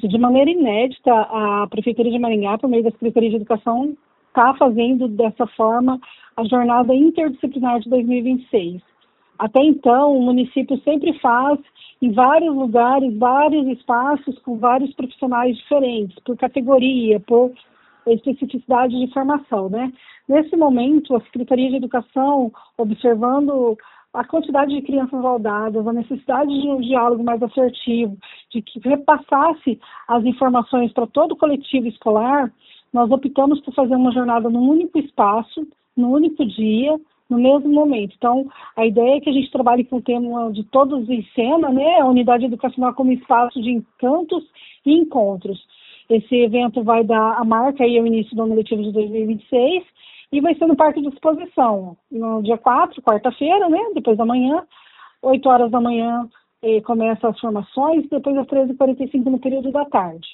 que de maneira inédita a Prefeitura de Maringá, por meio da Secretaria de Educação, está fazendo dessa forma a jornada interdisciplinar de 2026. Até então, o município sempre faz em vários lugares, vários espaços, com vários profissionais diferentes, por categoria, por especificidade de formação, né? Nesse momento, a Secretaria de Educação, observando a quantidade de crianças valdadas, a necessidade de um diálogo mais assertivo, de que repassasse as informações para todo o coletivo escolar, nós optamos por fazer uma jornada num único espaço, num único dia, no mesmo momento. Então, a ideia é que a gente trabalhe com o tema de todos em cena, né? A unidade educacional como espaço de encantos e encontros. Esse evento vai dar a marca aí ao início do ano letivo de 2026 e vai ser no Parque de Exposição, no dia 4, quarta-feira, né? Depois da manhã, 8 horas da manhã começam as formações, depois às 13h45 no período da tarde.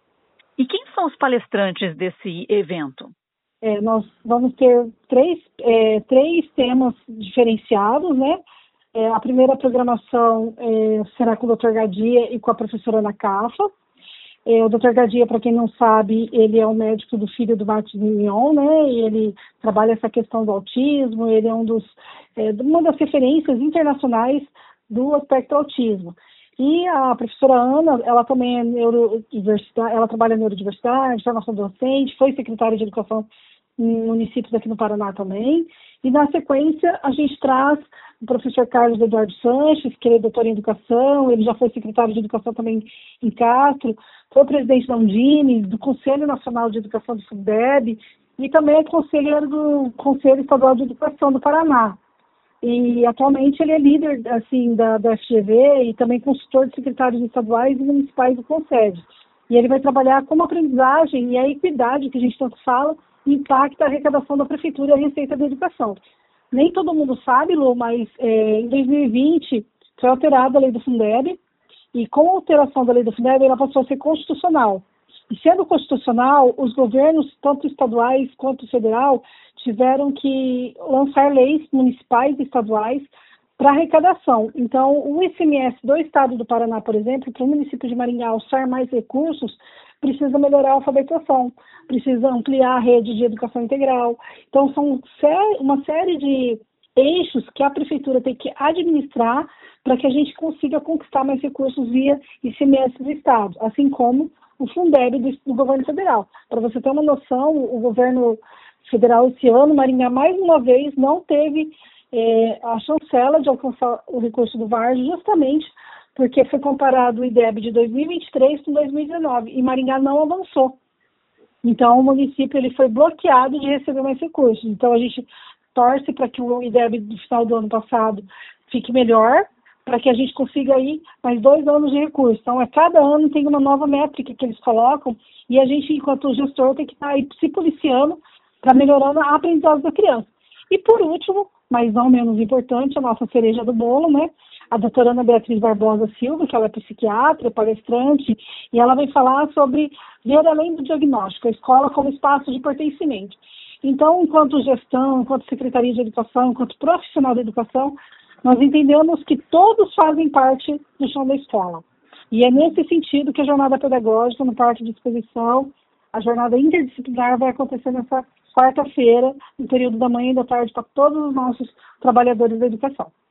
E quem são os palestrantes desse evento? Nós vamos ter três temas diferenciados, né? A primeira programação será com o Dr. Gadia e com a professora Ana Cafa. O Dr. Gadia, para quem não sabe, ele é o médico do filho do Marcos Mignon, né? E ele trabalha essa questão do autismo, ele é uma das referências internacionais do aspecto autismo. E a professora Ana, ela também é neurodiversidade, ela trabalha em neurodiversidade, formação docente, foi secretária de Educação em municípios aqui no Paraná também. E na sequência a gente traz o professor Carlos Eduardo Sanches, que ele é doutor em Educação, ele já foi secretário de Educação também em Castro, foi presidente da Undime, do Conselho Nacional de Educação do Fundeb, e também é conselheiro do Conselho Estadual de Educação do Paraná. E atualmente ele é líder assim, da FGV e também consultor de secretários estaduais e municipais do Concede. E ele vai trabalhar como a aprendizagem e a equidade, que a gente tanto fala, impacta a arrecadação da Prefeitura e a receita da educação. Nem todo mundo sabe, Lu, mas em 2020 foi alterada a lei do Fundeb, e com a alteração da lei do Fundeb ela passou a ser constitucional. E sendo constitucional, os governos, tanto estaduais quanto federal, tiveram que lançar leis municipais e estaduais para arrecadação. Então, o ICMS do estado do Paraná, por exemplo, para o município de Maringá alçar mais recursos, precisa melhorar a alfabetização, precisa ampliar a rede de educação integral. Então, são uma série de eixos que a prefeitura tem que administrar para que a gente consiga conquistar mais recursos via ICMS do estado, assim como o Fundeb do governo federal. Para você ter uma noção, o governo federal esse ano, Maringá, mais uma vez, não teve a chancela de alcançar o recurso do VARJ, justamente porque foi comparado o IDEB de 2023 com 2019, e Maringá não avançou. Então, o município ele foi bloqueado de receber mais recursos. Então, a gente torce para que o IDEB do final do ano passado fique melhor, para que a gente consiga aí mais 2 anos de recurso. Então, a cada ano tem uma nova métrica que eles colocam, e a gente, enquanto gestor, tem que estar aí se policiando para melhorar a aprendizagem da criança. E, por último, mas não menos importante, a nossa cereja do bolo, né? A doutora Ana Beatriz Barbosa Silva, que ela é psiquiatra, palestrante, e ela vai falar sobre ver além do diagnóstico, a escola como espaço de pertencimento. Então, enquanto gestão, enquanto secretaria de educação, enquanto profissional da educação, nós entendemos que todos fazem parte do chão da escola. E é nesse sentido que a jornada pedagógica no Parque de Exposição, a jornada interdisciplinar vai acontecer nessa quarta-feira, no período da manhã e da tarde, para todos os nossos trabalhadores da educação.